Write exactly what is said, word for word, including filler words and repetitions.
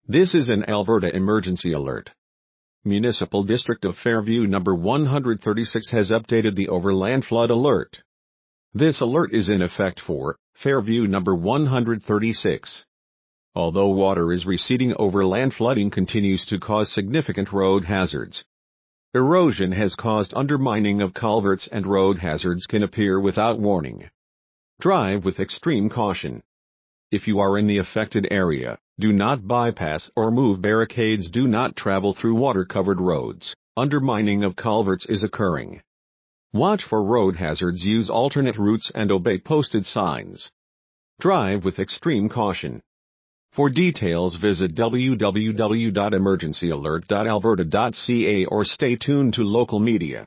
This is an Alberta emergency alert. Municipal District of Fairview number one hundred thirty-six has updated the overland flood alert. This alert is in effect for Fairview number one hundred thirty-six. Although water is receding, overland flooding continues to cause significant road hazards. Erosion has caused undermining of culverts, and road hazards can appear without warning. Drive with extreme caution. If you are in the affected area, do not bypass or move barricades. Do not travel through water-covered roads. Undermining of culverts is occurring. Watch for road hazards. Use alternate routes and obey posted signs. Drive with extreme caution. For details, visit w w w dot emergency alert dot alberta dot c a or stay tuned to local media.